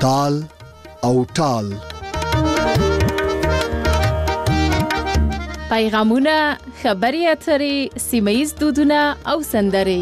تال او ټال. پیغامونه، خبري اترې، سیمه‌ییز دودونه او سندرې.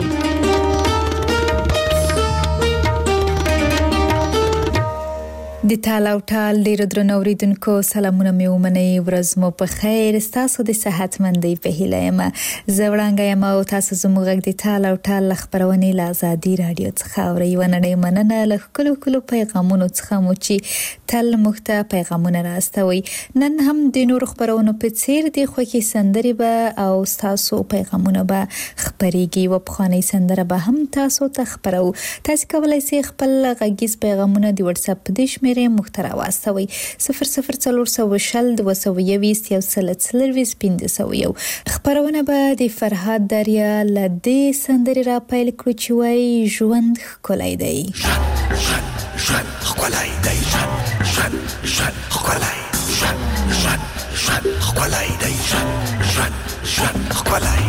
د تال او ټال ډیرو درنو اوریدونکو سلامونه مې ومنئ. ورځ مو په خیر. ستاسو د صحتمندۍ په هیله یم. زه وړانګه یم او تاسو زموږ غږ د تال او ټال خبرونه له آزادي رادیو څخه اورئ. ونړۍ مننه له کلو پیغامونو څخه مو چې تل مخته پیغامونه راستوي. نن هم د نور خبرونو په څیر د خوږی سندرې به او تاسو پیغامونه به خبريږي و په خاني سندره به هم تاسو ته خبرو. تاسو کولای شئ خپل غږیز پیغامونه د واتس اپ د شمیرې محتوا واستوي 00400 220 130 خبرونه به د فرهاد دریا لدې سندرې را پیل کړو چې وای ژوند ښکلی دی. ژوند ښکلی دی. ژوند ښکلی. ژوند ښکلی دی. ژوند ښکلی.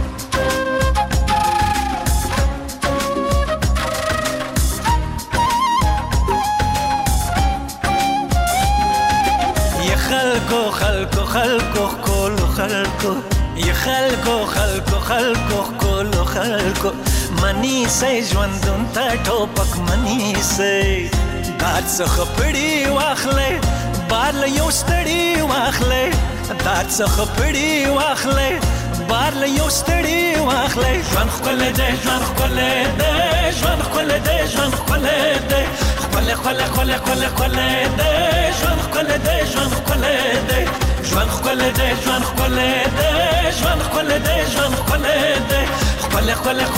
خلکو کولو خلکو ی خلکو کولو خلکو منی سي ژوندون ته ټوپک منی سي دات څخه پړی واخلې بار یو ستړی واخلې دات څخه پړی واخلې بار یو ستړی واخلې ژوند خپل دې ژوند خپل دې ژوند خپل دې ژوند خپل دې خپل دې ژوند خپل دې ژوند خپل دې ژوند خپل دې ژوند خپل دې ژوند خپل دې ژوند خپل دې خپل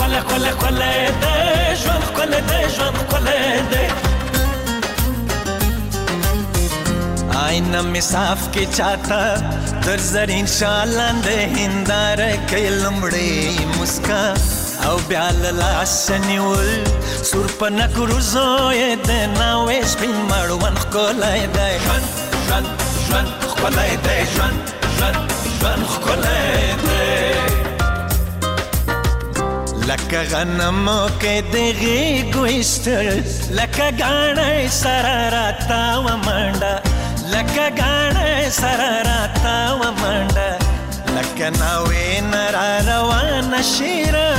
دې ژوند خپل دې ژوند خپل دې آینه می صاف کی چاته در زرین شالند هندار کلمړې مسکا او بیال لاسنیول سور پنا کروزوی د ناوې سپین مړون خولای دی ژوند خولای دی ژوند خولای دی لکه غنمو کې دغه ګوشتل لکه غاڼې سره راتا و منډه لکه غاڼې سره راتا و منډه لکه ناوې نرا روان شیره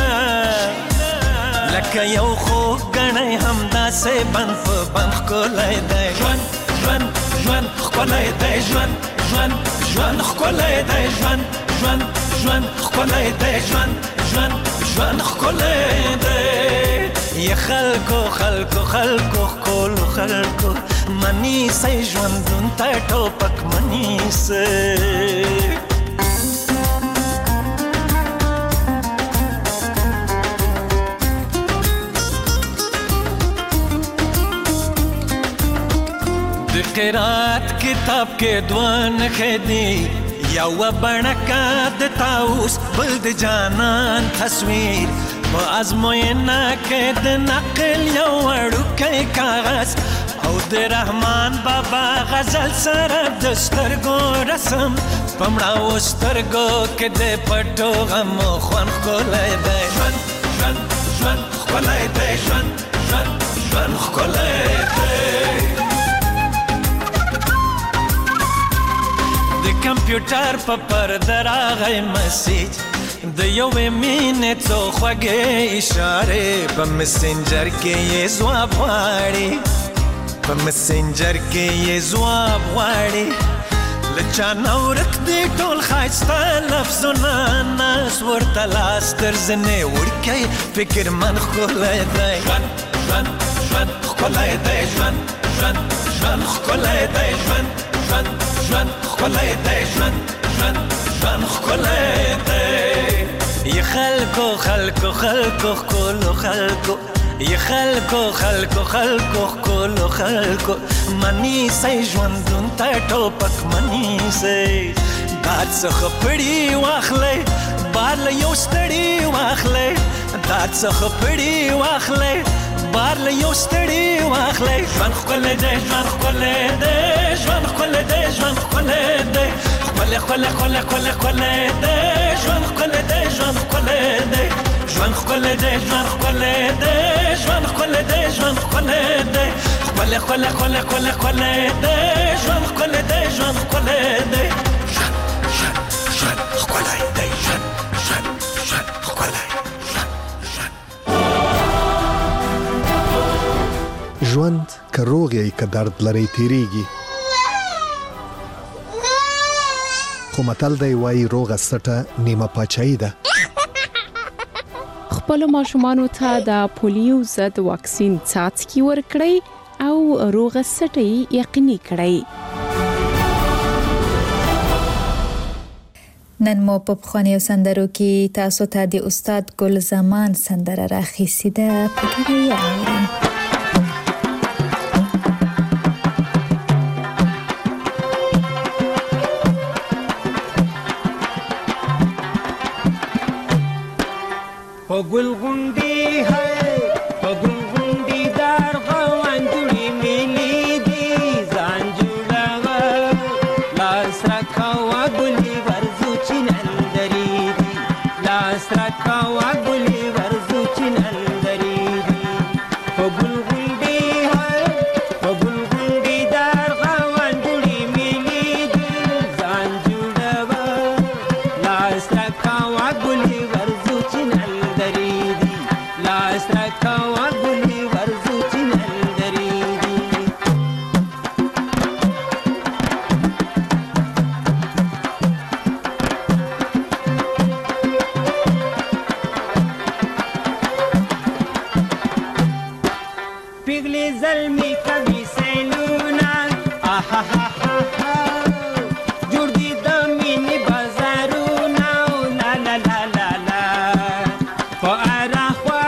لکه یو خو غنې همدا سه بند په بند کولای دی ژوند خولای دی ژوند خولای دی ژوند خولای دی ژوند خولای دی ی خلکو کولو خلکو منی سي ژوندون ته ټوپک منی سي قرات کتاب کې دوان خدي یو بڼکا د تاوس بل د جانان تصویر په ازموینه کې د نقل یو وړوکی کاغذ او د رحمان بابا غزل سره د سترګو رسم پمړاو سترګو کې د پټو غم خوان خولای دی ژوند خولای دی ژوند خولای دی کمپیوټر په پرده راغی مسیج د یوې مینې څو خوږې اشارې په مسنجر کې یې ځواب غواړي په مسنجر کې یې ځواب غواړي له چا نه ورک دي ټول ښایسته لفظونه ناز ورته لاس تر زنې وړکی فکر من ښکلی دی ژوند ښکلی دی ژوند ښکلی دی ژوند خولای دی ژوند خولای دی ی خلکو کولو خلکو ی خلکو کولو خلکو منی سي ژوندون ته ټوپک منی سي دات څخه پړی واخلې بار یو ستړی واخلې دات څخه پړی واخلې بار یو ستړی واخلې ژوند خپل دی ژوند خپل دی ژوند خپل دی ژوند خپل دی خپل دی ژوند خپل دی ژوند خپل دی ژوند خپل دی ژوند خپل دی ژوند خپل دی ژوند خپل دی خپل خله خله خله خله خله ده ژوند خله ده ژوند خله ده ژوند ژوند ژوند خله ده ژوند ژوند ژوند خله ژوند که روغ یې که درد لري تیریږي، خو متل دی وایي روغه سټه نیمه پاچاهي ده. خپلو ماشومانو ته د پولیو ضد واکسین څاڅکي ورکړئ او روغه سټه یقیني کړئ. نن مو په پخوانیو سندرو کې تاسو ته د استاد ګل زمان سندره راخیستې ده، په کې یې اورئ. پگل غنڈی ہے پگل غنڈی دار غوان جڑی ملی دی زان جڑا لاس رکھوا گلی ورزو چنندری دی لاس رکھوا گلی ورزو چنندری دی پگل غنڈی ہے پگل غنڈی دار غوان جڑی ملی دی زان جڑا لاس رکھوا گلی ورزو چنندری کوا گلی ورزو چنندری دی پگلی ظلمی کبھی سیلونا آہا ہا ہا ہا جردی دمینی بازارونا لا لا لا لا لا فارا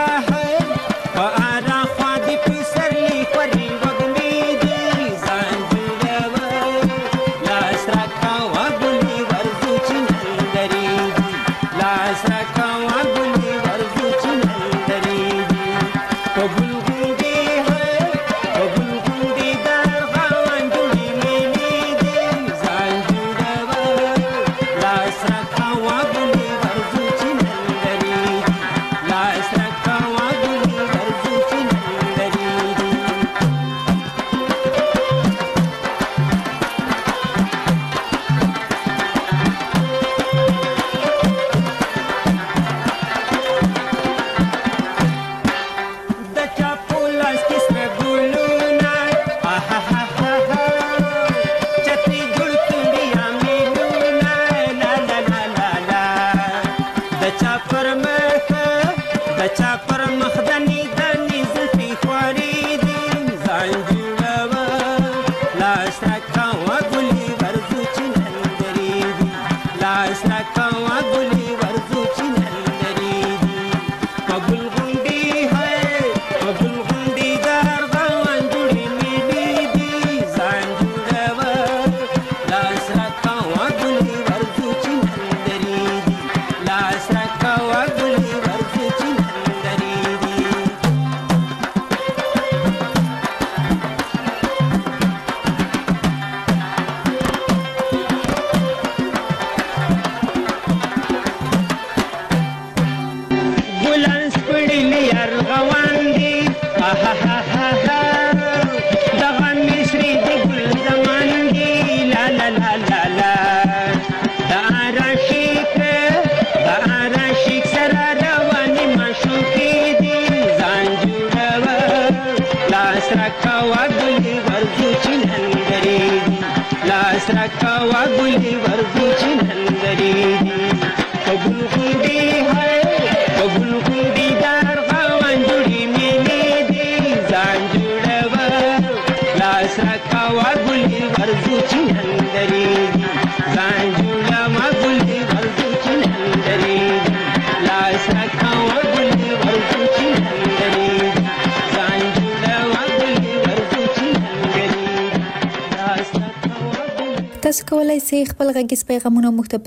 تاسو کولای شئ خپل غږیز پیغامونه مخ ته په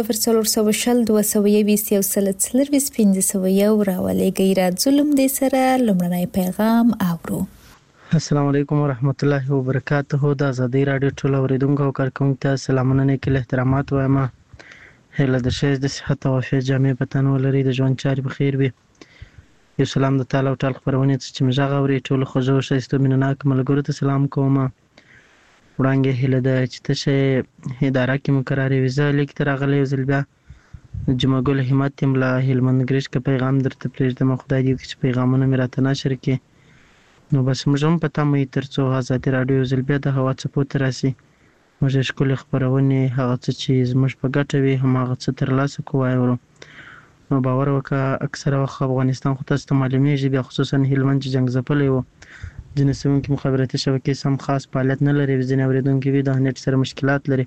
004020 220 راولېږئ. راځو د سره لومړنی پیغام اورو. السلام علیکم ورحمت الله وبرکاته. د ازادي رادیو ټول اوریدونکو او کارکونکو ته سلامونه نیکه احترامات وایم. هله د شه د صحت او عافیت جامع پتن ولري، د ژوند چارې بخیر وي. یو سلام د تعالی او ټال خبرونه چې مې غږ اوري ټول خوږو شایسته مینناک ملګرو ته سلام کوم. وړاندې هله ده چې تشه اداره کې مقرره ویزه لیک تر غلې وزل بیا جمعګل همت تیم لا هلمند ګریش کا پیغام درته پرېږدم. خدای دې چې پیغامونه مې راته نشر کړي. نو بس موږ هم پته مې ترڅو آزادي رادیو وزل بیا د هوا څپو ته راسي موږ ښکلې خپرونې هغه څه چې زموږ په ګټه وي هماغه څه ترلاسه کوو وایو. نو باور وکړه اکثره وخت افغانستان خو تاسو ته معلومیږي بیا خصوصا هلمند چې جنګ ځپلی و ځینې سیمو کې مخابراتي شبکې سم خاص فعالیت نه لري. ځینې اورېدونکي وي د نېټ سره مشکلات لري.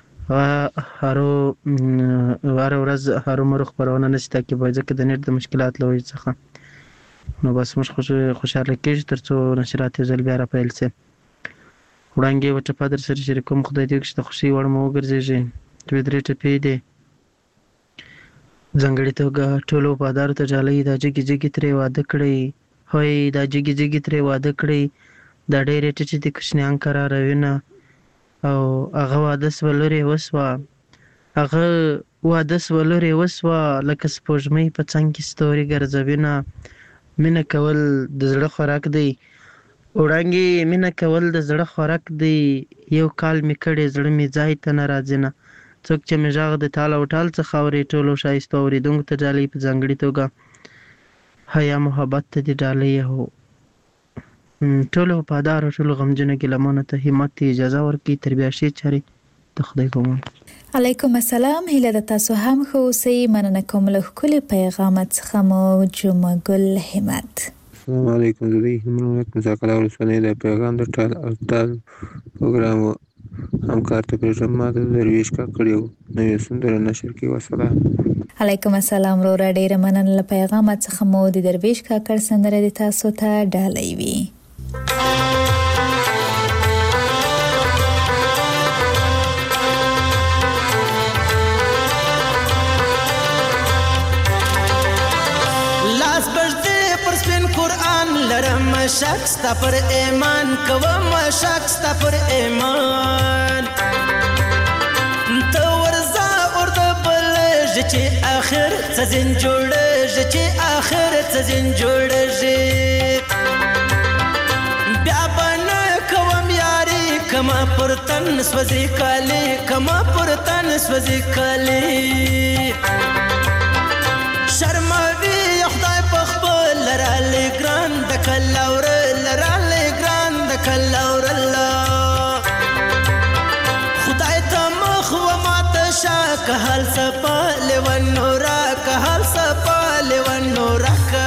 هره ورځ هرومرو خپرونه نشي تعقیبولی ځکه د نېټ د مشکلات له وجې څخه. نو بس موږ خوشحاله کېږو تر څو نشرات یو ځل بیا راپیل شي. وړاندې یوه ټپه در سره شریکوم. خدای دې وکړي چې د خوښۍ وړ مو وګرځېږي. دوې درې ټپې دي. ځانګړې توګه ټولو وفادارو ته ډالۍ دا جګې جګې ترې واده کړئ هوی دا جګې جګې ترې واده کړئ دا ډېرې ټیټې دي کوچنیان قراروینه او هغه واده سوه لور یې وسوه هغه واده سوه لور یې وسوه لکه سپوږمۍ په څنګ کې ستوري ګرځوینه. مینه کول د زړه خوراک دی وړانګې مینه کول د زړه خوراک دی. یو کال مې کړی زړه مې ځای ته نه راځي نه. څوک چې مې غږ د ټال او ټال څخه اوري ټولو ښایستو اورېدونکو ته ډالۍ په ځانګړې توګه حیا محبت ته دې ډالۍ او ټولو وفادارو ټولو غمجنو ګیلمانو ته همت اجازه ورکړي تر بیا ښې چارې د خدای په امان. علیکم السلام. هیله د تاسو هم ښه اوسئ. مننه کوم له ښکلي پیغامه څخه مو جمعګل همت. السلام علیکم. زه د هلمند مذاکره ولسوالۍ د پیغام د ټال او ټال پروګرام همکار ته پرېږدم. ما د درویش کاکړ یو نوې سندره نشر کړې. وسلام. علیکم السلام. وروره ډېره مننه له پیغامه څخه مو د درویش کاکړ سندره د تاسو ته ډالۍ وي. لاس بجدې پر سپین قرآن لرم شک ستا پر ایمان کوم شک ستا پر ایمان ته ورځه اور د بلژ چې آخر څه ځین جوړېږي چې آخر څه ځین جوړېږي بیا به نه کوم یاري کما پر تن سوځي کالي کما پر تن سوځي کالي شرموي خدای په خپل لرالی ګران د کلاور لرالی ګران د کلاور الله خدای ته مخ و ماته شا که حال سپا لیوان نورا که حال سپا لیوان نورا که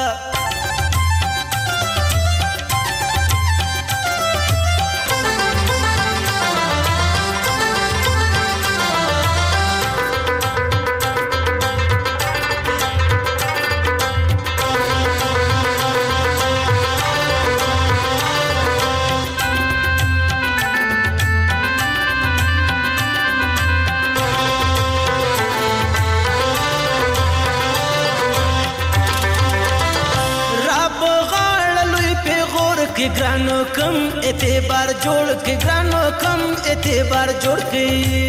कि ग्रानो कम एतबार जोड़ के ग्रानो कम एतबार जोड़ के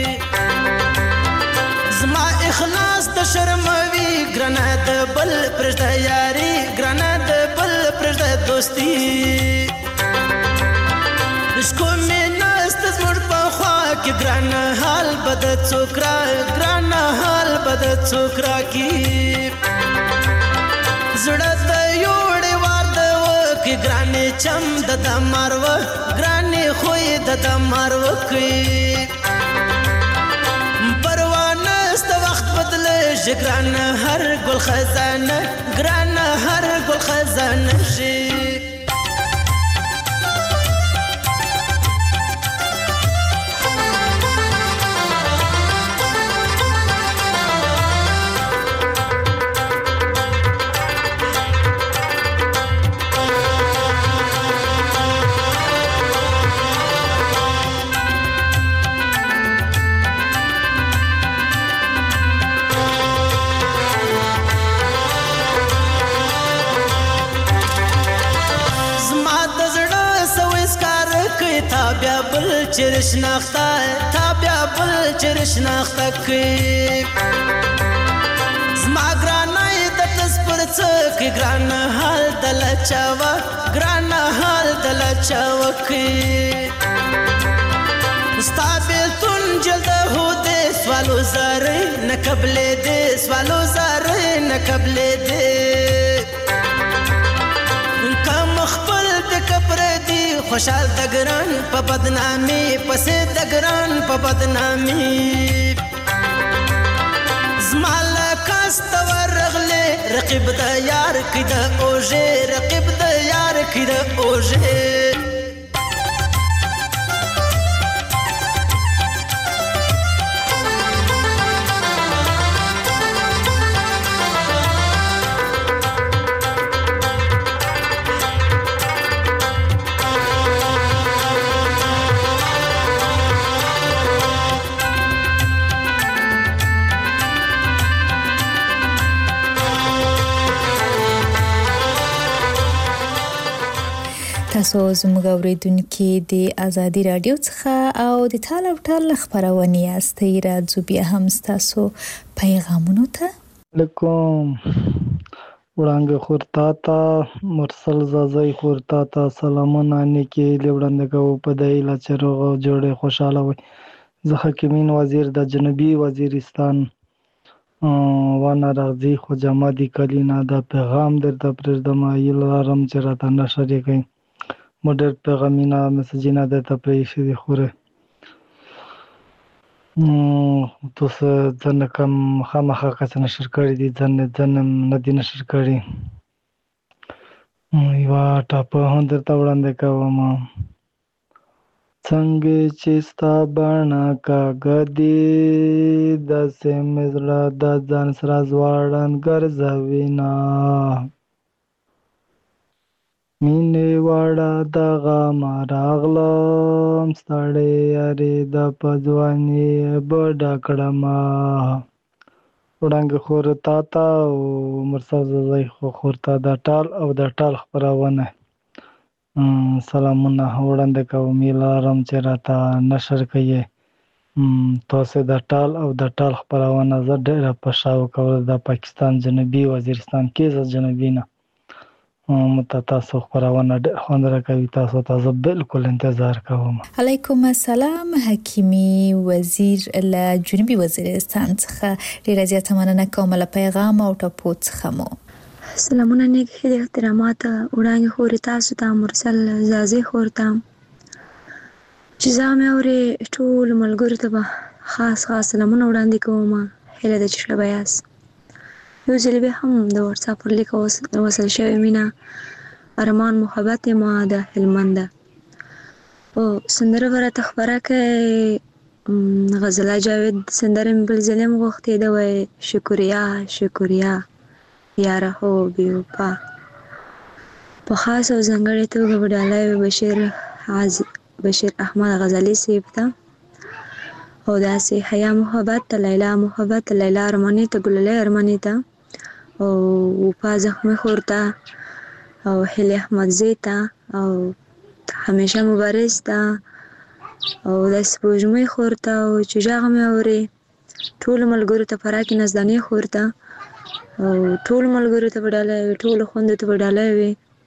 زما اخلاص د شرموي ګرانه د بل پرځه یاري ګرانه د بل پرځه دوستي اسکو مې نست زموږ په خوا کې ګرانه حال بد څوکرا ګرانه حال بد څوکرا کی زړه د یوړې وار د وکي ګرانه چم د مارو ګرانه خوې د مارو کوي پروانه ست وخت بدلې ګرانه هر ګل خزانه ګرانه هر ګل خزانه شي چرش ناختا تابیا بل چرش ناختا کی زما ګرانای د تس پر څک ګران حال دل چاوا ګران حال دل چاوکي مستقبل تون جلد هو دے سوالو زارے نہ قبلے دے سوالو زارے نہ قبلے دے کم خپل د کبر دی خوشال دګران په بدنامي پسې دګران په بدنامي زمال کاست ورغله رقیب د یار کید اوجه رقیب د یار کید اوجه تاسو زموږ اوریدونکو د ازادي رادیو څخه او د ټال او ټال خبرونه یاستئ راځو بیا هم تاسو پیغامونه ته علیکم وړاندې خورتا تا مرسل زازای خورتا تا سلامونه نیکی لوړندګو په دایله چروغ جوړه خوشاله وي زه حکیمین وزیر د جنوبي وزیرستان وانا راځي خو جمادي کلینا د پیغام درته پرېږدم ایلارم چې راته نشر کوي مډر پیغامینا مسجینا درته پرېښې دي خوره تاسو ځنه کوم خامخا کس نشر کړی دي ځنه نه دي نشر کړی یو ټاپ هم درته وړاندې کوم څنګه چې ستا باڼه کاږدي داسې مې زړه د ځان سره ځواړن ګرځوینه مینې واړه دغه ما راغلم ستړی یارې د په ځواني بډه کړمه وړاندې خور تا ته او مرسل زازای خور ته د ټال او د ټال خپرونه سلامونه وړاندې کوم لارم چې راته نشر کوي تاسو د ټال او د ټال خپرونه زه ډېره په شاو کول د پاکستان جنوبي وزیرستان کې ز جنوبي نه تاسو خبرونه خوند راکوي تاسو ته بالکل انتظار کوم علیکم السلام حکیمی وزیر له جنوبي وزیرستان څخه ډیره زیاته مننه کوم له پیغام او ټاپو څخه مو سلامونه نیکی احترامات وړاندې خوري تاسو ته مرسل زازي خورته چې زامه اوري ټول ملګرو ته خاص سلامونه وړاندې کوم هله د چشله بیاس یو ځل به هم د واتساپ پر لیک وصل شوی مینا ارمان محبت ما د هلمند او سندره ورته خبره کوي غزله جاوید سندره بل ظلم غوښتي دا وای شکریا شکریا یاره هو بیوپا په خاص او ځانګړې توګه وډالای بشیر احمد غزالی سیب ته او داسې حیا محبت لیلا محبت لیلا ارمانی ته ګلله ارمانی ته او په زخمه خورتا او هلی احمد زیتا او همیشه مبارز تا او د سپوږمۍ خورتا او چجاغ مې اوري ټول ملګرو ته پراکې نزدانې خورتا او ټول ملګرو ته وډاله ټول خوند ته وډاله وي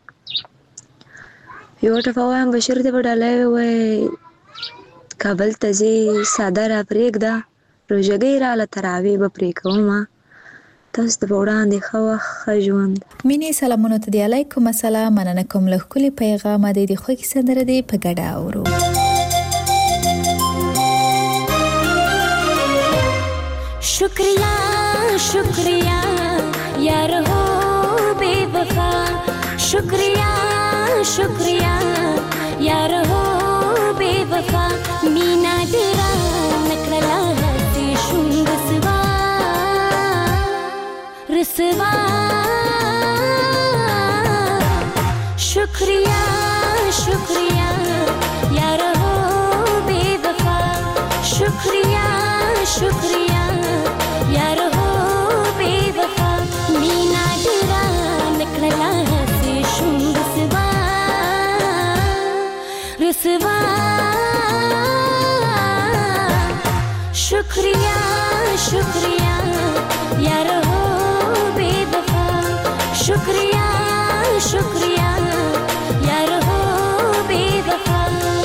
یو ټفاوام بشیر ته وډاله وي کابل ته زی ساده را پرېږده روژګۍ راله تراوی به پرې کومه تاسو ته وړاندې ښه ژوند مینې سلامونه ته دی علیکم السلام مننه کوم له ښکلي پیغامه دی د خوږې سندره دی په ګډه اورو شکریہ شکریہ یار ہو بے وفا شکریہ شکریہ یار ہو بے وفا مینا تیرا نکڑلا ہے شون رسوا رسوا شکریہ شکریہ یار ہو بے وفا شکریہ شکریہ یار ہو بے وفا مینا تیرا نکڑلا ہے شون رسوا رسوا شکریہ شکریہ یار ہو بے وفا शुक्रिया यार हो बेवफा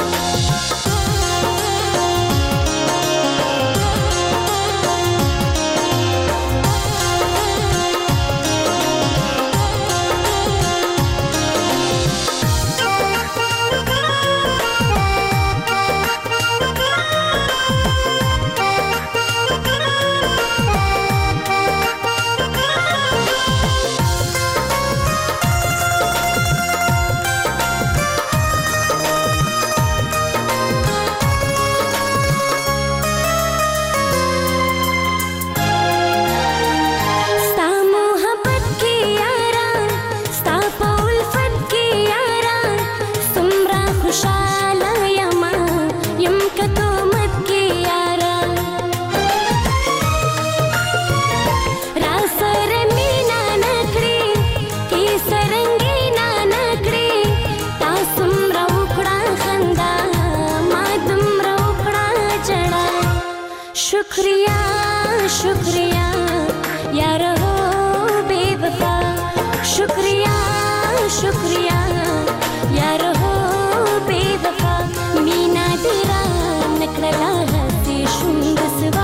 शुक्रिया शुक्रिया यार हो बेवफा शुक्रिया शुक्रिया यार हो बेवफा मीना तेरा नकला हसी शुंग रसवा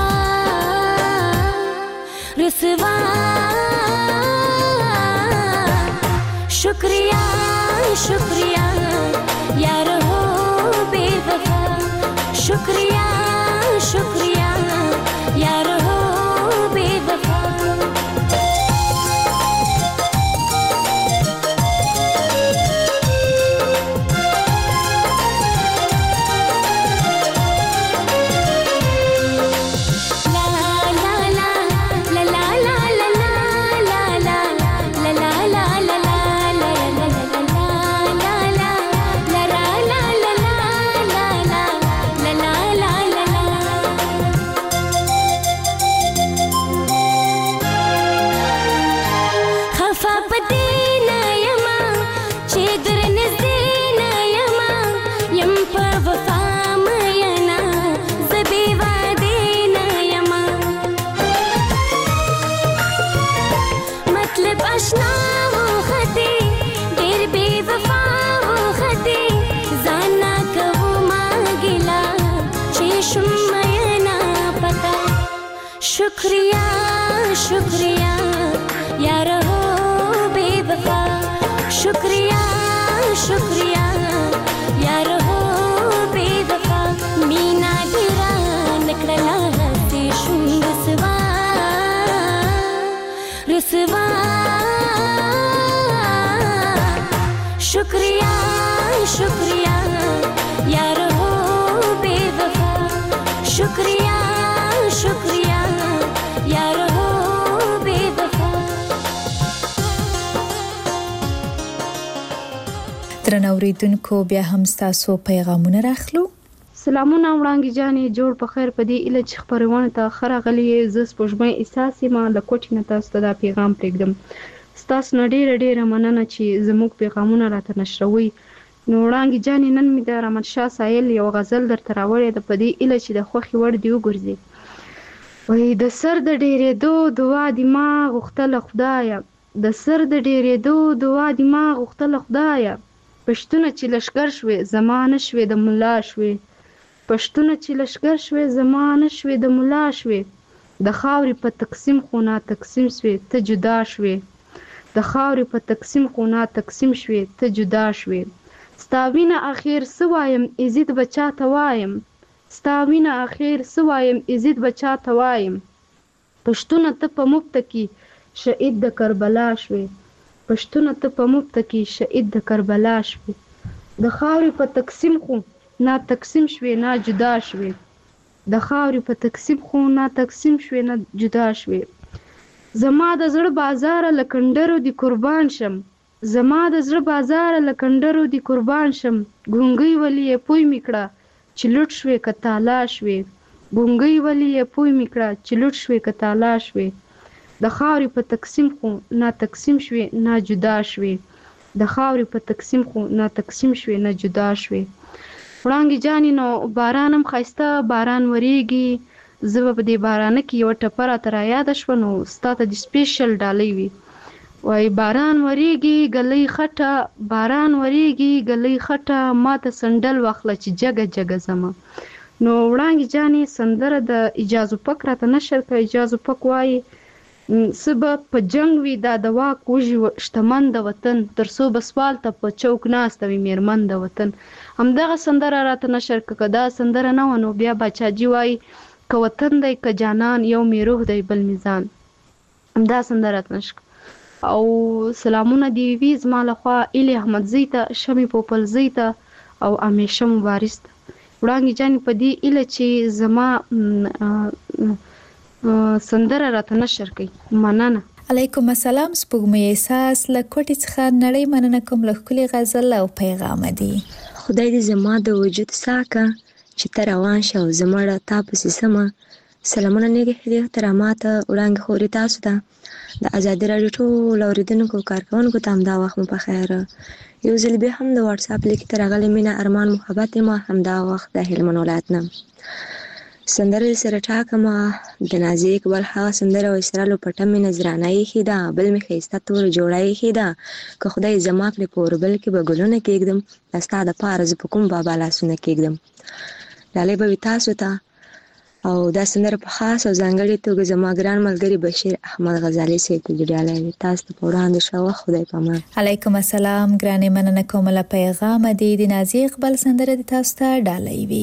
रसवा शुक्रिया शुक्रिया यार हो बेवफा शुक्रिया शुक्रिया यार हो बेवफा शुक्रिया शुक्रिया यार हो बेवफा शुक्रिया शुक्रिया यार हो बेवफा मीना तेरा नकला हसी शुंग रसवा रसवा शुक्रिया शुक्रिया यार हो बेवफा शुक्रिया शुक्रिया यार हो बेवफा درنوریدونکو بیا هم ستاسو پیغامونه راخلو. سلامونه وړاندې جانې جوړ په خیر په دې اله چې خبرونه ته خره غلي ز سپوږمۍ احساس ما د کوټې نه تاسو ته دا پیغام پرېږدم. ستاسو نه ډېره مننه چې زموږ پیغامونه راته نشروي. نو وړاندې جانې نن مې د رحمت شاه سایل یو غزل درته راوړې ده په دې اله چې د خوښې وړ دی وګرځي. وای د سر د ډېرېدو دعا دې ما غوښتله خدایه د سر د ډېرېدو دعا دې ما غوښتله خدایه پښتونه چې لشکر شوې زما نه شوې د ملا شوې پښتونه چې لشکر شوې زما نه شوې د ملا شوې د خاورې په تقسیم خو نا تقسیم شوې ته جدا شوې د خاورې په تقسیم خو نا تقسیم شوې ته جدا شوې ستا وینه اخر څه وایم عزت به چاته وایم ستا وینه اخر څه وایم عزت به چاته وایم پښتونه ته په مفته کې شهید د کربلا شوې پښتونه ته په مفته کې شهید د کربلا شوې د خاورې په تقسیم خو نا تقسیم شوې نا جدا شوې د خاورې په تقسیم خو نا تقسیم شوې نا جدا شوې زما د زړه بازار لکندرو دی قربان شم زما د زړه بازار لکندرو دی قربان شم ګونګي ولی پوي میکړه چې لټ شوې کتالا شوې ګونګي ولی پوي میکړه چې لټ شوې کتالا شوې د خاورې په تقسیم خو نا تقسیم شوې نا جدا شوې د خاورې په تقسیم خو نا تقسیم شوې نا جدا شوې وړانګې جانې نو باران هم ښایسته باران وریږي زه به په دې بارانه کې یوه ټپه راته رایاده شوه نو ستا ته د سپیشل ډالۍ وي وای باران وریږي ګلۍ خټه، باران وریږي ګلۍ خټه، ماته سندل واخله چې جګه جګه زما. نو وړانګې جانې سندره د اجازو پک راته نشر که. اجازو پک وایي سبا په جنگ وي دا د واک وژي شتمن د وطن، تر څو به سوال ته په چوک ناسته وي میرمن د وطن. همدغه سندره راته نشر که. که دا سندره نه وه نو بیا باچاجي وایي که وطن دی که جانان یو می روح دی بل میزان. همدا سندره راته نشر او سلامونه دی وي زما لخوا ایلي احمدزي ته، شمې پوپلزي ته او همیشه مبارز ته. وړانګې جانې په دې ایله چې زما سندره راته نشر کوي. مننه. علیکم السلام. سپوږمۍ احساس له کوټې څخه نړۍ مننه کوم له ښکلي غزل او پیغام دی. خدای دې زما د وجود ساکه چې ته روان شه او زما تا پسې سمه. سلامونه نیک هدیه احترامات وړانګې خورې تاسو ته د ازادي راډیو ټول اوریدونکو کارکوونکو ته همدا وخت مو په خیر. یو ځل بیا هم د واتس اپ لیک ته راغلی مینه ارمان محبت ما همدا وخت د هلمند ولایت نه سندره سره ټاکمه د نازي اقبال هغه سندره او اسرالو پټه مې نظرانه یې ده بل مې ښایسته تور جوړه یې ده که خدای زما کړې په اوربل کې به ګلونه کېږدم دا ستا دپاره زه په کوم بابا لاسونه کېږدم. ډالۍ به وي تاسو ته او دا سندره په خاص او ځانګړې توګه زما ګران ملګري بشیر احمد غزالي صاحب ته ډالۍ وي. تاسو ته په وړاندې ښه وخت. خدای پامان. علیکم السلام. ګرانې مننه کوم له پیغام دی. د نازي اقبال سندره د تاسو ته ډالۍ وي.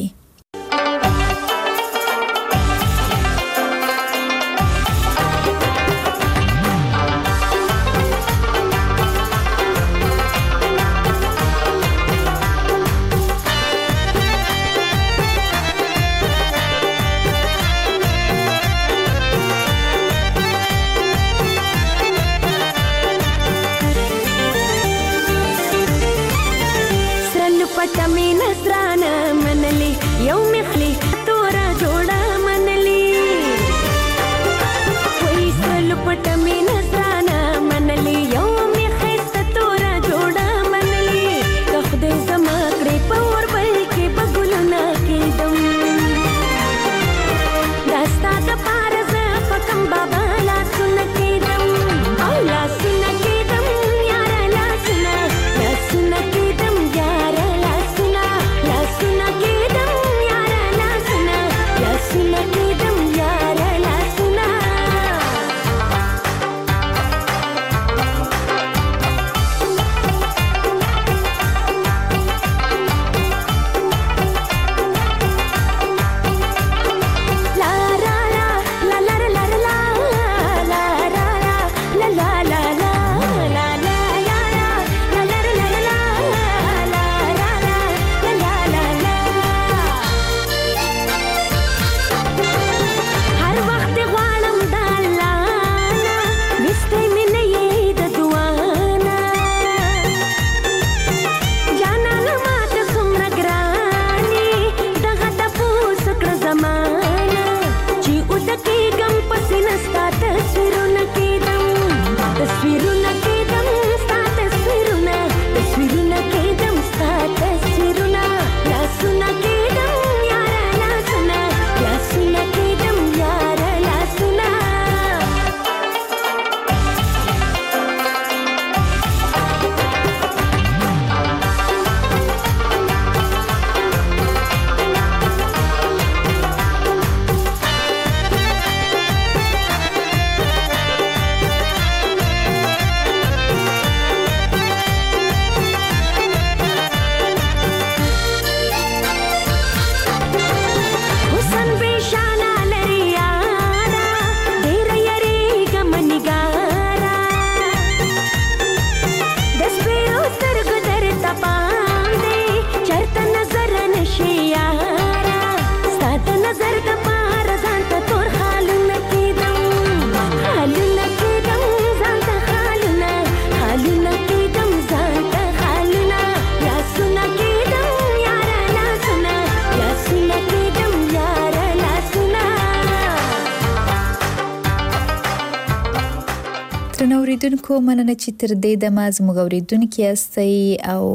اوریدونکو مننه چې تر دې دمه زموږ اوریدونکو یاستئ او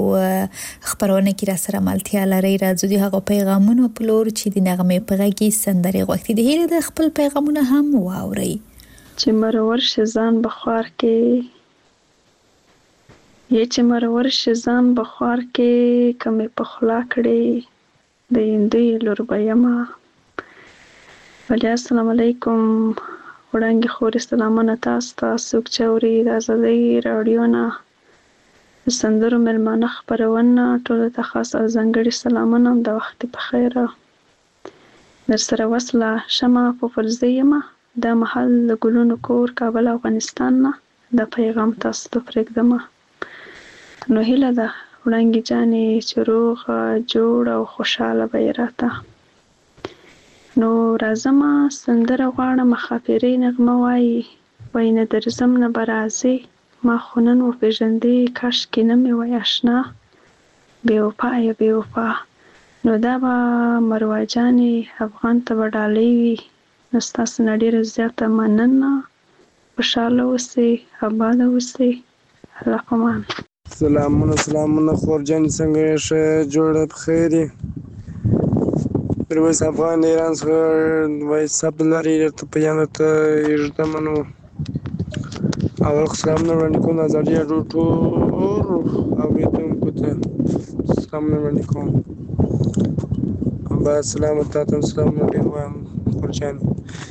خبرونه کې را سره ملتیا لري. راځو د هغه پیغامونو په لور چې د نغمې په غږی سندري غوښتي دي هله د خپل پیغامونه هم واوري. چې مرور شزان بخوار کې یې چې مرور شي ځان بخوار کې کمې په خوله کړې د هندوی لور به یمه. ولی السلام علیکم وړانګې خورې، سلامونه تاسو ته څوک چې اوري د ازادۍ راډیو نه د سندرو مېلمانه خپرونه ټولو ته خاص او ځانګړي سلامونه د وخت په خیر. در سره وصله شمه پوپلزۍ یمه دا مهال د ګلونو کور کابل افغانستان نه دا پیغام تاسو ته پرېږدمه. نو هیله ده وړانګې جانې چې روغ جوړ او خوشحاله به یې راته. نو راځمه سندره غواړم ښاپیرۍ نغمه وایي نه درځم نه به راځې ما خو نن وپېژندې کاشکې نه مې وای اشنا بې وفا یا بې وفا. نو دا به مروه جانې افغان ته به ډالۍ وي. نو ستاسو نه ډېره زیاته مننه. خوشحاله اوسئ، اباده اوسئ. الله پامان. سلامونه خور جانې څنګه یې؟ ښه جوړه بخیر یې؟ میرویس افغان د ایران څخه وایس عبدالله درته پیغام درته یږدمه. نو اول خو سلامونه وړاندې کوم د ازادۍ راډیو ټول اورېدونکو ته سلامونه وړاندې کوم. باید سلام تا ته هم سلامونه ډېر وایم خور جانې.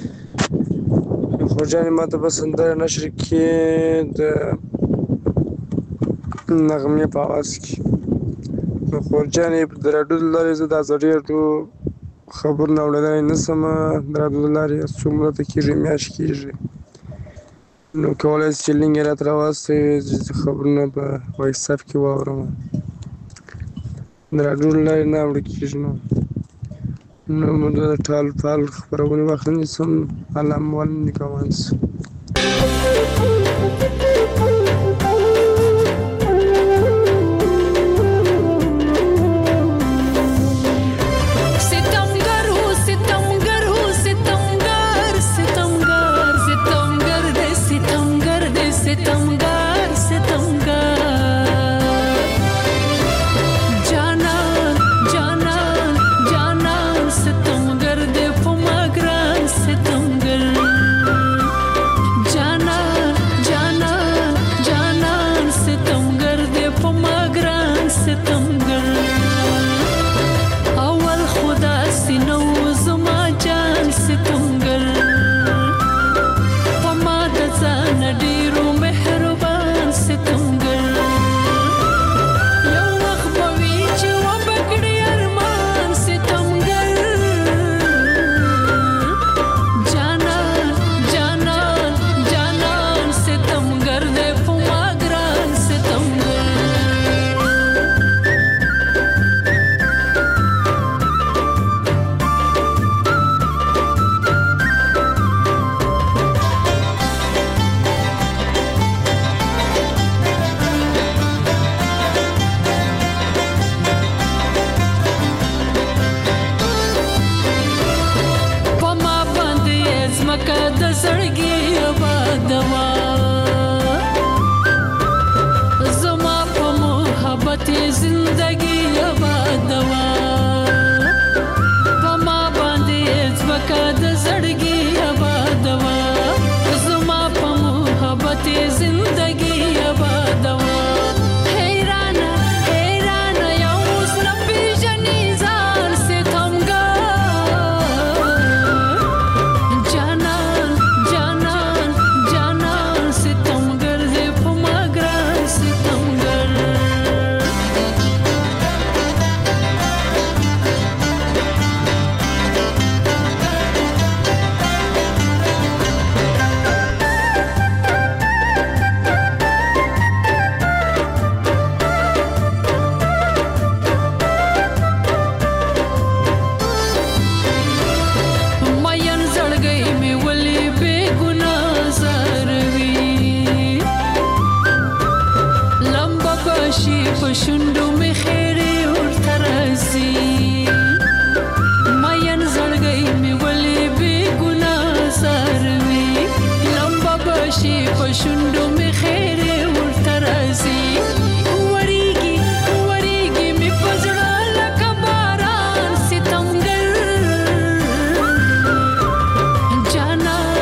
خور جانې ما ته به سندره نشر کړي د نغمې په اواز کې. نو خور جانې د راډیو له لارې زه د ازادۍ راډیو خبرونه اورېدلی نه شم. د راډیو له لارې څومره ته کېږي میاشت کېږي. نو کولی شئ چې لینک یې راته راواستوئ چې خبرونه په وایساپ کې واورم. د راډیو له لارې نه اورېدل کېږي. نو د ټال پال خپرونې وخت نه نیسم. الله مو ولې کوان شي.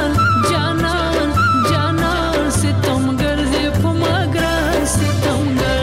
ستمګر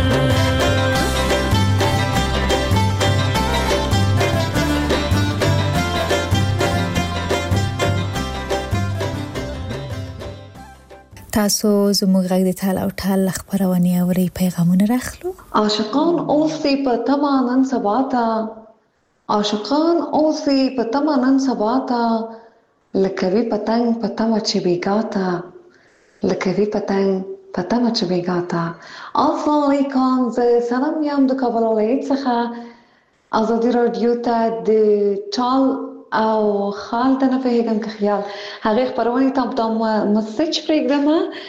تاسو زموږ غږ د تال او ټال خبرونه اوري پیغامونه راخلو. عاشقان اوسې په تمه نن سبا ته، عاشقان اوسې په تمه نن سبا ته، لکوي پتنګ په تمه چې بیګا ته، لکوي پتنګ په تمه چې بیګا ته. السلام علیکم، زه سلام یم د کابل ولایت څخه. ازادي رادیو ته د ټال او خال ته نه پوهېږم که خیال هغې خپرونې ته دا مسج پرېږدم.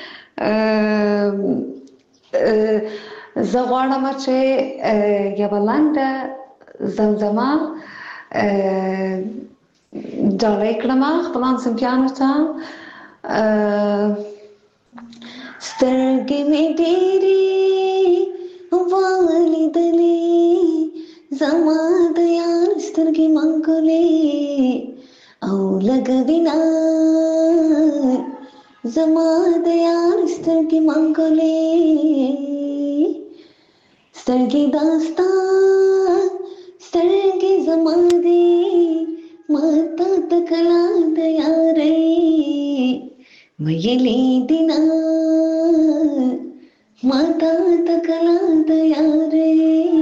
زه غواړم چې یوه لنډه زمزمه ډالۍ کړم خپلو همصنفیانو ته. سترګې مې ډېرې ولیدلې، زما د یار سترګې منګولې، او لږه وینا زما د یار سترګې منګولې، سترګې داستا سترګې زما دې، ما تا ته کله د یارۍ ویلې دي نه، ما تا ته کله د یارۍ.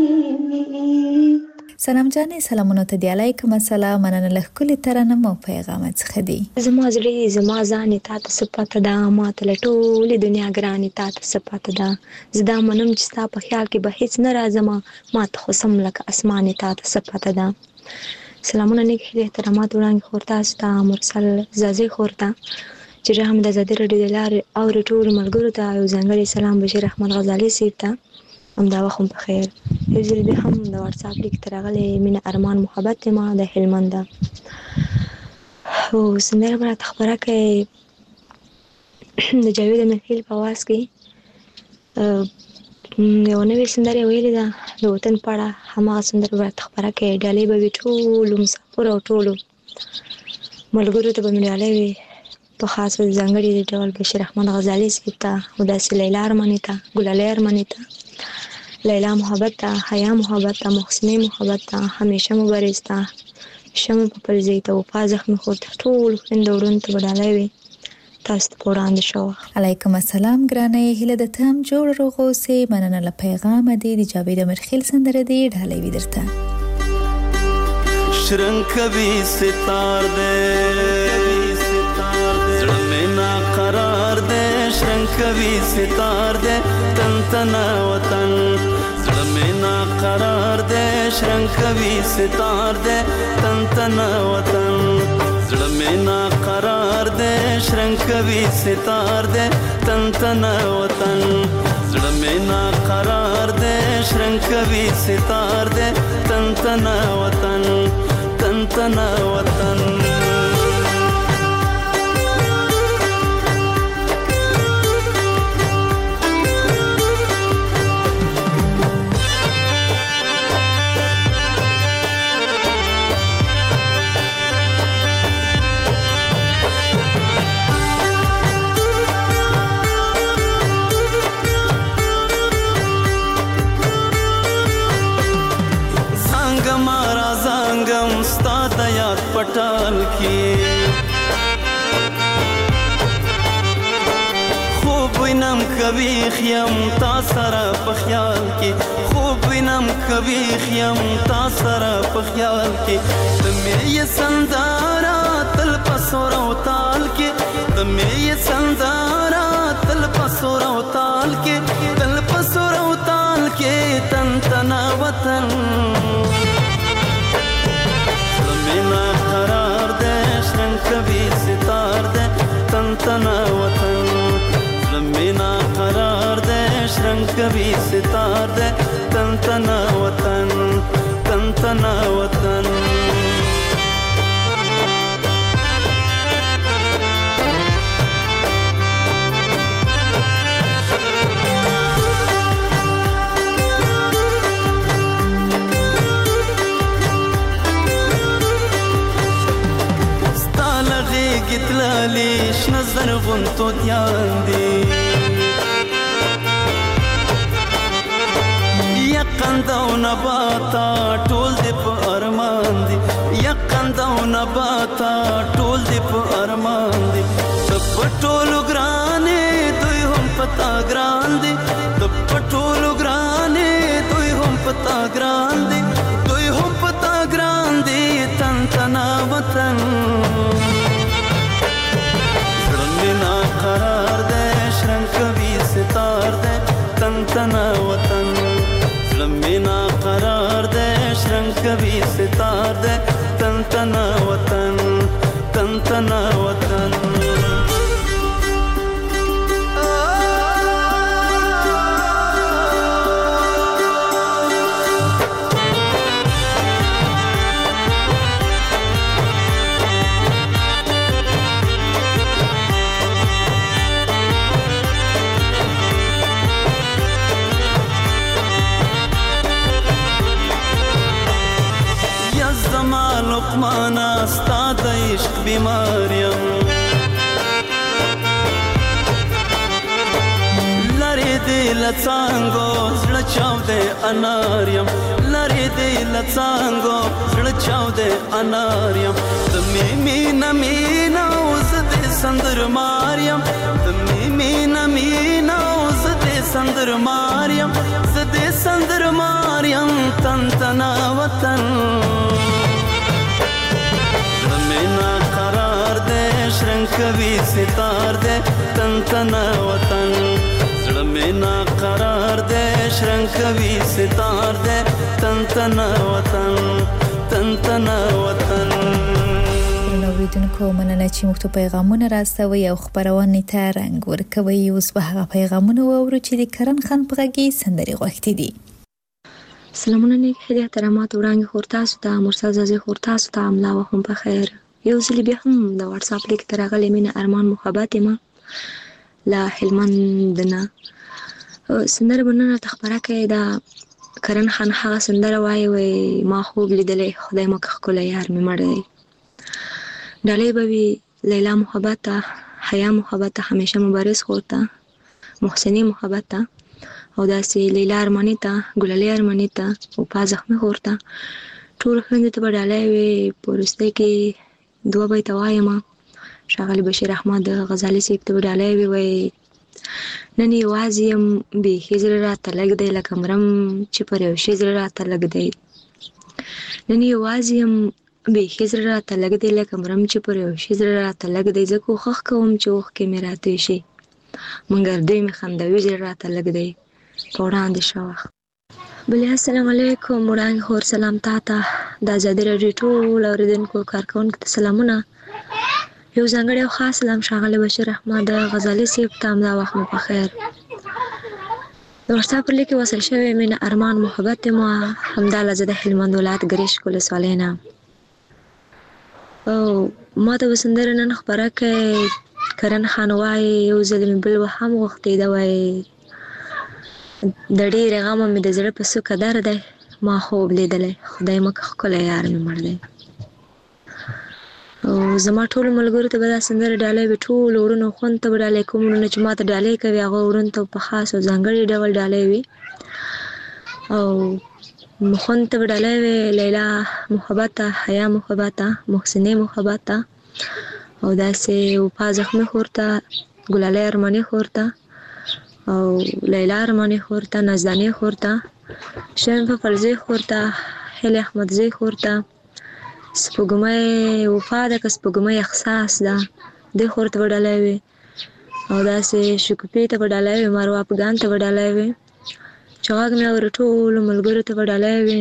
سلام جانې، سلامونه ته دی. علیکم السلام. مننه له ښکلې ترنم او پیغامات څخه دی. زما زړه زما ځانې تا ته څه پته ده، ما ته له ټولې دنیا ګرانې تا ته څه پته ده. زه دا منم چې ستا په خیال کې به هېڅ نه راځمه، ما ته خو سم لکه اسمانې تا ته څه پته ده. سلامونه نیک هیلې احترامات وړاندې خور تاسو ته، مرسل زازۍ خور ته چې رحم د ازادي راډیو د لارې اورې ټولو ملګرو ته یو ځانګړی سلام بشیر احمد غزالي صاحب ته. همدا وخت هم په خیر. یو ځل بیا هم د واتساپ لیک ته راغلی مینه ارمان محبت ما د هلمند ده. او سندره به راته خپره کړئ د جاوید محفل په اواز کې. یوه نوې سندره یې ویلې ده د وطن په اړه، هماغه سندره به راته خپره کړئ. ډالۍ به وي ټولو مسافرو او ټولو ملګرو ته به مې ډالۍ وي، په خاص ځانګړي ډول بشیر احمد غزالي صاحب ته، او داسې لیلا ارماني ته، ګلالۍ ارماني ته، لیلا محبت ته، حیا محبت ته، محسنې محبت ته، همیشه مبارز ته، شمع په پلزۍ ته، وفا زخمي خور ته، ټولو خویندو وروڼو ته به ډالۍ وي. تاسو ته په وړاندې شوه. علیکم السلام ګرانې، هیله ده ته هم جوړ روغ اوسې. مننه له پیغامه دی. د جاوید مرخیل سندره دی ډالۍ وي درته. شرنګ کوي ستار دې زړه مې نا قرار دې، شرنګ کوي ستار دې تن تنا وطن، زړه مې نا قرار دې شرنګ کوي ستار دې تن تنا وطن، زړه مې نا قرار دې شرنګ کوي ستار دې تن تنا وطن، زړه مې نا قرار دې شرنګ کوي ستار دې تن تنا وطن، تن تنا وطن. پټال کې خوب وینم کوي خیم تا سره په خیال کې، خوب وینم کوي خیم تا سره په خیال کې، د مې سندارا تل پسور او تال کې، د مې سندارا تل پسور او تال کې، تل پسور او تال کې تن تنا وطن، مینا قرار دے شرنگ کبھی ستار دے تن تنا وطن، مینا قرار دے شرنگ کبھی ستار دے تن تنا وطن، تن تنا وطن. تلالی شنظر غنتو دیان دی یقنده و نباتا ټول دی په ارمان دی، یقنده و نباتا ټول دی په ارمان دی، ته په ټولو ګرانې پتا ګران دي د پټولو ګرانې دوی هم پتا ګران دي دوی هم پتا ګران دي تن تنا وطن زړه مې ناقرار دی شرنګ کوي ستار دی تن تنا وطن زړه مې ناقرار دی شرنګ کوي ستار دی تن تنا وطن تن تنا وطن لقمانا ستا د عشق بیماریم لری دی لڅانګو زړه چاودې اناریم لری دی لڅانګو زړه چاودې اناریم د مینا مینا اوس دې سندر ماریم د مینا مینا اوس دې سندر ماریم زدې سندر ماریم تن تنا وطن مینا قرار دے شرنگ کوي ستار دے تن تنا وطن زړه مینا قرار دے شرنگ کوي ستار دے تن تنا وطن تن تنا وطن نوریدونکو مننه چې موږ ته پیغامونه راستوي او خبرونه ته رنګ ورکوي اوس به هغه پیغامونه وورو چې د کرن خان په غږی سندري غوښتي دي سلامونه نیک هدیه ترامات وړاندې خورتا ستا مرسل زازي خورتا ستا املا وهم په خیر یو ځل بیا هم د واتس اپ لیک ترغلې مینه ارمان محبت ما لا هلمندنا سندره بننه تخبره کې دا کرن خان هغه سندره وای ما خوب لیدلې خدای مکه کوله یار مې مړ دی ډالې بوي لیلا محبت حیا محبت همیشه مبارز خورتا محسنی محبت او داسې لیلا ارمانی ته ګلالي ارمانی ته او پازخمه خورتا ټول خويندې ته ډالې وي پورسته کې دوه بیت وایم شاغلی بشیر احمد غزالی سیب ته ډالې وي نن یوازیم به هجر را تلګ دی لکه مرم چې پر یو شی را تلګ دی نن یوازیم به هجر را تلګ دی لکه مرم چې پر یو شی را تلګ دی زه کوخ کوم چې وخ کې میراته شي مونږ دې می خندوي هجر را تلګ دی وړاندې شو بل السلام علیکم وړاندې خور سلام تاته د آزادی رادیو ټول اوریدونکو کارکونکو ته سلامونه یو ځانګړی خاص سلام شاغلی بشیر احمد غزالی سیب ته املا وخت په خیر د واتساپ لیک وصل شوی مینه ارمان محبت ما همداله زده هلمند ولایت ګریش کول سوالینا او ما ته وسندر نن خبره کې کرن خان وای یو ځل بل وهم وختي دا وای د ډېر غم مې د زړه په سکه درد ما خوب لیدلې خدای مکه کوله یار مې مړ دی او زما ټول ملګرو ته به دا سندره ډالۍ وي ټول ورونو خوند ته به ډالۍ کوم نو چې ما ته ډالۍ کوي هغه ورون ته په خاص او ځانګړي ډول ډالۍ وي او خوند ته به ډالۍ وي لیلا محبت حیا محبت محسنی محبت او داسې وفا زخمي خورته ګلالي ارماني خورته او لیلا ارماني خورته نازداني خورته شریف فرزي خورته هلي احمدزي خورته سپوږمۍ وفا ده که سپوږمۍ احساس ده دې خورته به ډالۍ وي او داسې شکوفي ته به ډالۍ وي مروه افغان ته به ډالۍ وي چې غږ مې اوري ټولو ملګرو ته به ډالۍ وي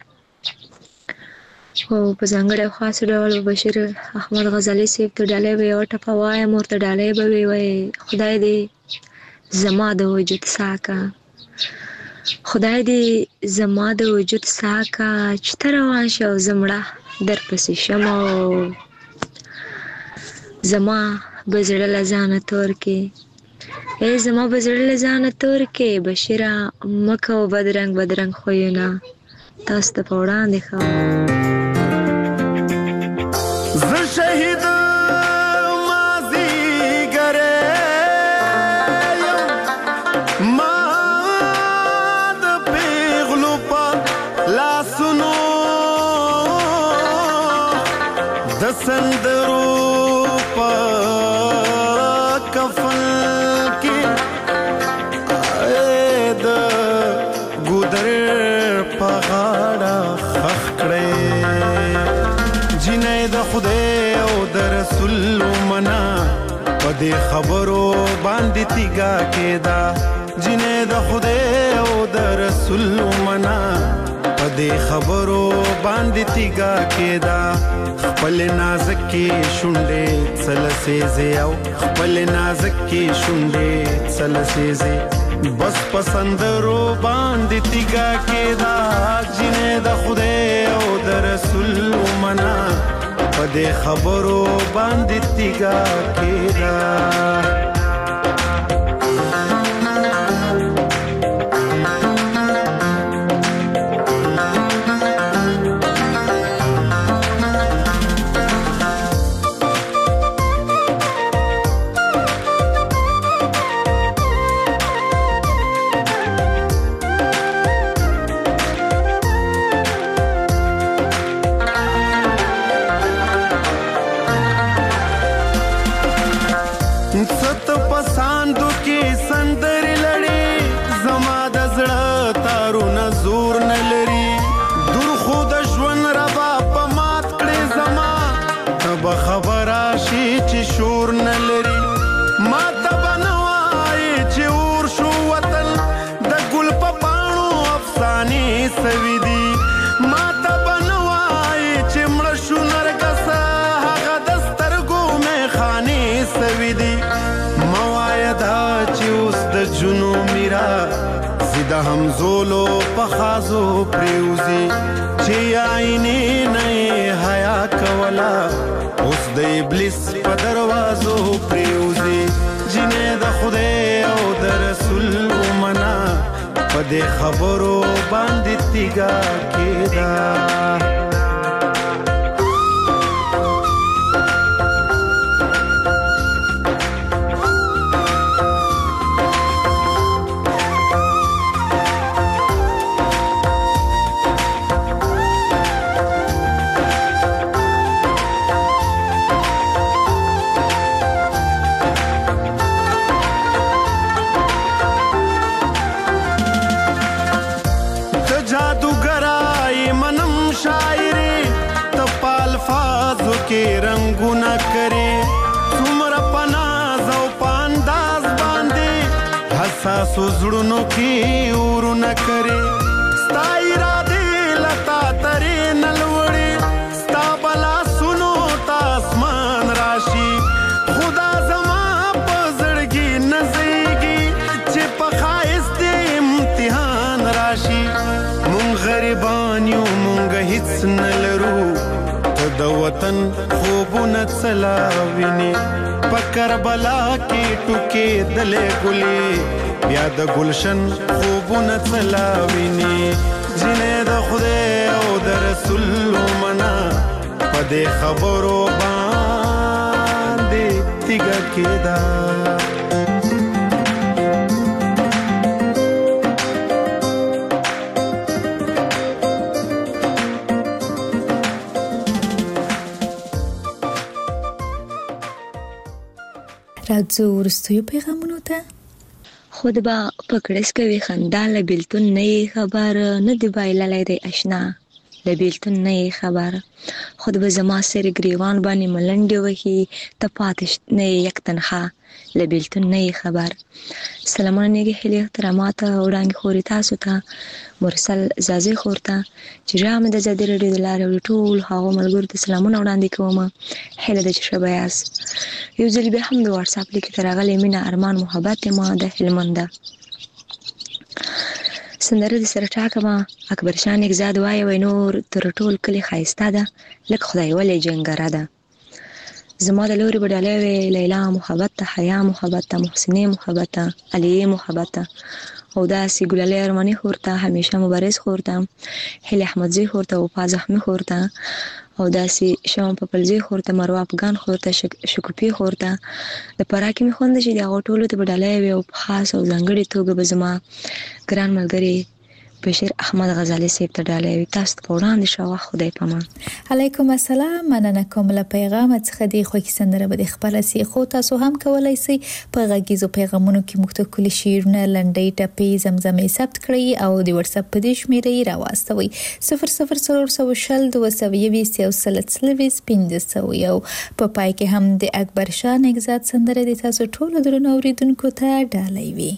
او په ځانګړي خاص ډول بشیر احمد غزالی صاحب ته ډالۍ وي او ټپه وایم ورته ډالۍ به وي خدای دې زما د وجود ساکه خدای دې زما د وجود ساکه چې ته روان شې او زه مړه درپسې شم او زما به زړه له ځانه تور کې زما به زړه له ځانه تور کې بشیره مه کوه بدرنګ خویونه تاسو ته په وړاندې ښه زه شهید سندرو پا کفن کی په غاړه خخ کړې جنې د خدای او د رسول منا په دې خبرو باندې تیګا کېدا جنې د خدای او د رسول منا په دې خبرو باندې تیګا کېدا خپل نازک کې شونډې سلسېزې او خپل نازک کې شونډې سلسېزې بس پسندرو باندې تیګا کېدا جنې د خدای او د رسول منا په دې خبرو باندې تیګا کېدا همزولو پخازو پریوزی چی آئینی نئی حیا کولا اس د ابلیس په دروازو پریوزی جنې د خدای او د رسول منا په دې خبرو باندې تیګا کېدا رنگونه کرے څومره پناز او پانداز باندې حساسو زړونو کې اورونه کرے ستا ارادې لتا ترې نلوړې ستا بلا سنو تا اسمان راشي خدا زما په زړګي نزيږي چې په ښایست امتحان راشي مونږ غریبان یو مونږ هیڅ نه لرو د وطن خوبونه څلاویني په کربلا کې ټوکې دلې ګلې بیا د گلشن خوبونه څلاویني جنې د خدای او د رسول منا په دې خبرو باندې تیګا کېدا راځو وروستیو پیغامونو ته. خود به پکړس کوي خندا له بیلتون نه خبر نه دی بایللای دی آشنا له بیلتون نه خبر خود به زما سر گریوان باندې ملنډي وهي ته پاتش نه یک تنها له بیلتون نه خبر سلامونه نیګه هلي احترامات وړاندې خوري تاسو ته مرسل زازي خورته چې جام د زدي رډي د لارې ټول هغه ملګرو ته سلامونه وړاندې کوم هله د شبياس یو ځل به هم د واتس اپ لیک ترغلې مینا ارمان محبت ما د هلمنده سندره د سره ټاکما اکبر شان اگزاد وای نور تر ټول کلی خایسته ده لکه خدای ولې جنګره ده زما د لوري بډاله لیلا محبت حیا محبت محسنه محبت علی محبت او دا سی ګلالي ارمانی خورته همیشه مبارز خورته هل احمدزی خورته او پاز احمد خورته او دا سی شوم په پلزی خورته مروه افغان خورته شکوپی خورته د پراکې می خوند شي دا ټولو ته بډاله او خاص او ځنګړي توګه به زما ګران ملګری بشیر احمد غزالی صاحب ته ډالۍ وي. تاسو ته وړاندې شوه. خدای پامان. علیکم السلام. مننه کوم له پیغام څخه دی خو کې سندره به خپل سي خو تاسو هم کولای شئ په غږیزو پیغامونو کې مختلف شعرونه لنډۍ ټپې زمزمې ثبت کړئ او د واتس اپ په دې شمیرې راوستوي 004020201500 په پای کې هم د اکبر شاه نگزاد سندره د تاسو ټول درنو اوریدونکو ته ډالۍ وي.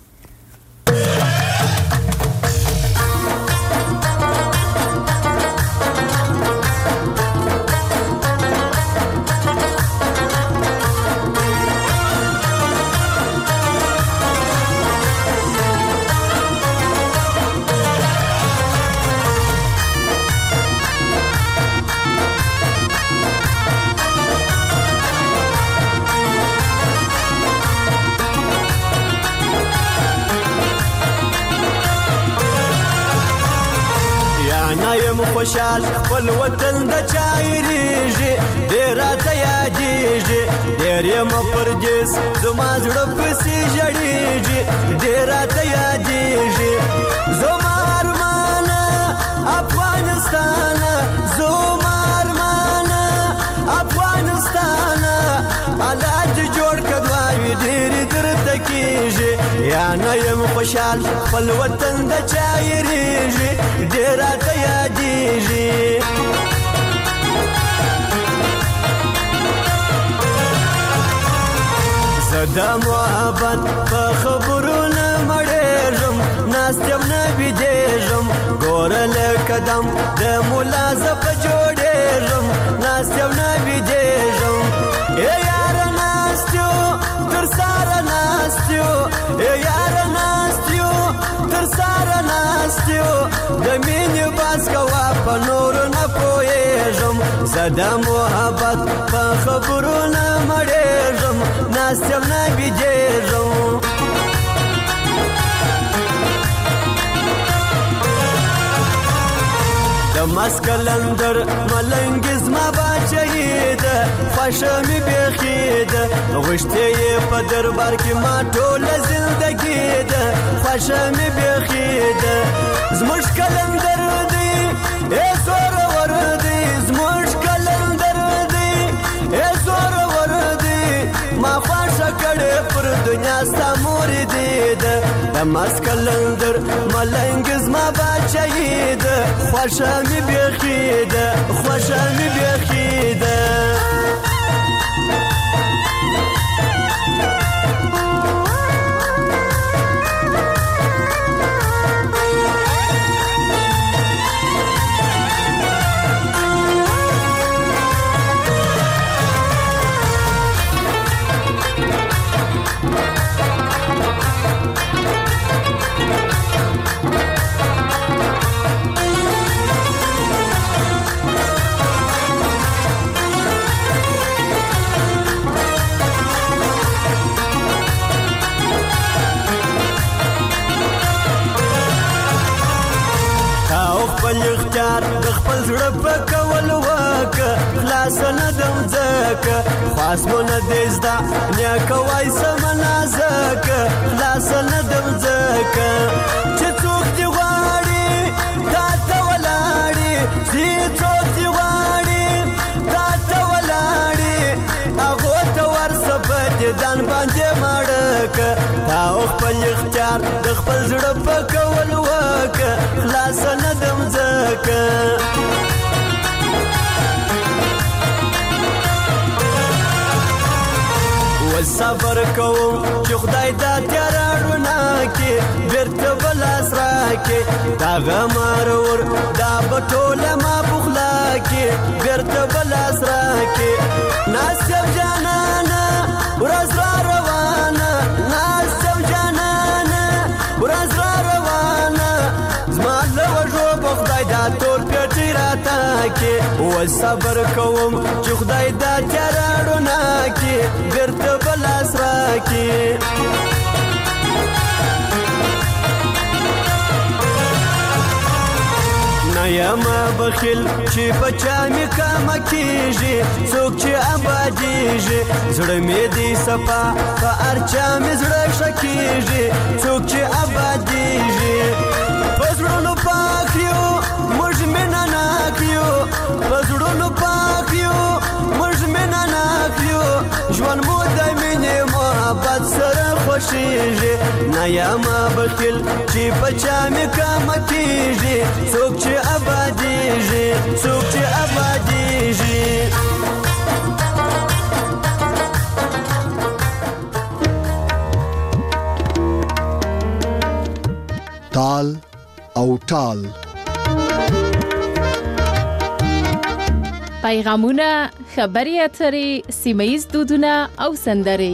خوشحال خپل وطن د چایریږي ډیر ته یادېږي ډیر یم پردیس زما زړه پسې ژړېږي ډیر ته یادېږي زما ارمانه افغانستانه زما ارمانه افغانستانه الله دې جوړ کړي ډیر درته کېږي یا نه یم خوشحال خپل وطن د چایریږي ډیر ته یادېږي زدا محبت په خبرونه مړېږم ناستم نه بېدېږم ګوره له قدم د ملا زه په جوړېږم ناستم نه بېدېږم ای یاره ناستیو تر ساره ناستیو ای یاره ناستیو تر ساره ناستیو د مینې باز کوه په نورو نه پوهېږم زه د محبت په خبرونه مړېږم ناستم نه بېدېږم د مسکلندر ملنګ زما باچهی ده خوښه مې بیخي ده غوښتې یې په دربار کې ما ټوله زندګي ده خوښه مې بیخي ده زموږ کلندر دی ای زورور دی زموږ کلندر دی ای زورور دی ما خوښه کړې پر دنیا ستا مور دی ده د مسکلندر ملنګ زما باچهی ده خوښه مې بیخي ده خوښه مې بیخي ده د خپل زړه په کول وکه خلاص نه دم ځکه خاص مو نه دی زده نیکه وای سمه نازکه خلاص نه دم ځکه چې څوک دې غواړي تا ته ولاړي چې څوک دې غواړي تا ته ولاړي هغو ته ورسه په دیدن باندې مړکه تا خپل اختیار د خپل زړه په کول وکه خلاص نه دم ځکه صبر کوم چې خدای دا تیاره رڼا کې بیرته به لاس راکړي دا غم ارور دا به ټوله ما پخلا کې بیرته به لاس راکړي ناصب جانانه ورځ را روانه ناصب جانانه ورځ را روانه زما له وږو به خدای دا تور پیټی راته کې صبر کوم چې خدای دا تیاره رڼا کې بیرته به لاس راکړي یما بخیل چې بچا مې کم کېږي څوک چې آبادېږي زړه مې دی صفا په هر چا مې زړه ښه کېږي څوک چې آبادېږي په پزړونو پاک یو موږ مینا ناک یو پزړونو پاک یو موږ مینا ناک یو ژوند مو د مینې محبت سره خوښیږي نه یمه بخیل چې په چا مې کمکیږي څوک چې ابادیږي څوک چې ابادیږي تال او ټال پیغامونه خبري اترې سیمایي دودونه او سندرې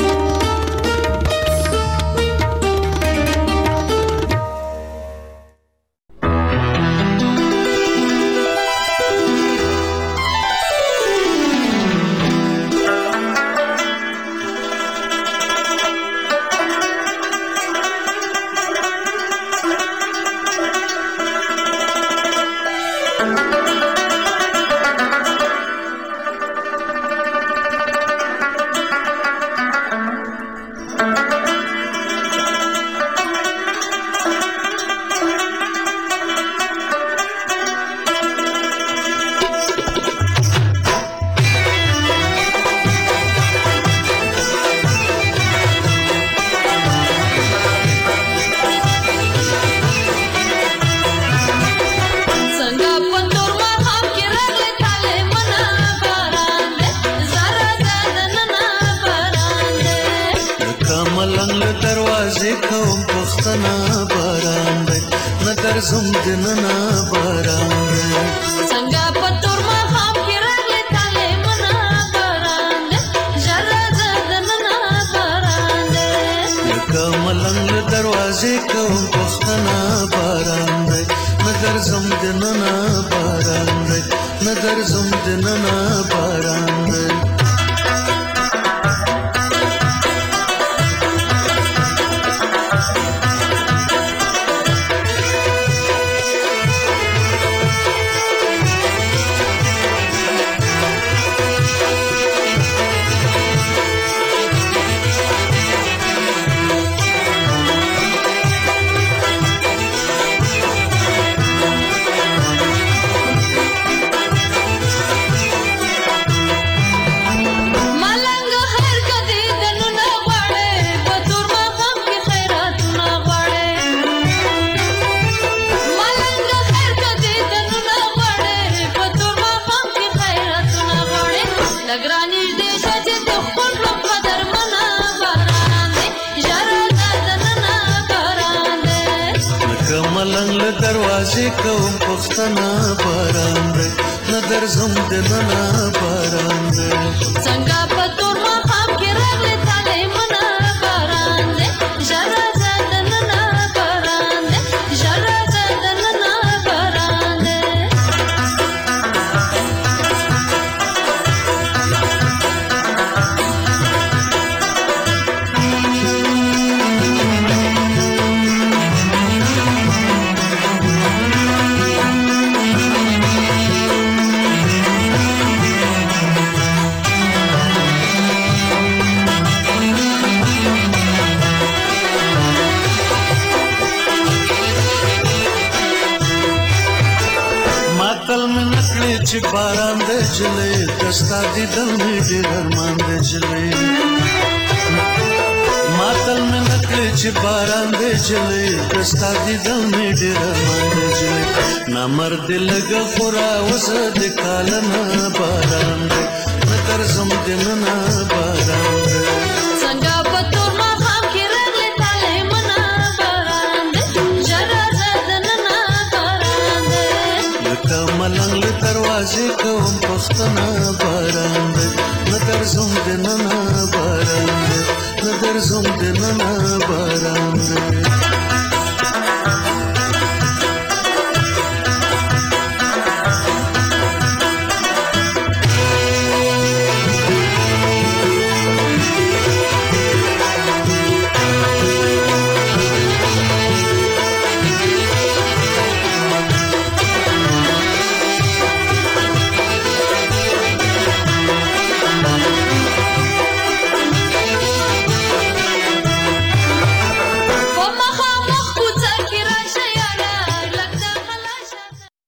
مرد لګه خورا وسه د کالنا باران دی نظر زم دننا باران دی څنګه په تور ما خام کې راغلی تاله منا باران دی جرا زدننا باران دی لکه ملنګ له دروازې کوم پښتنه باران دی نظر زم دننا باران دی نظر زم دننا باران دی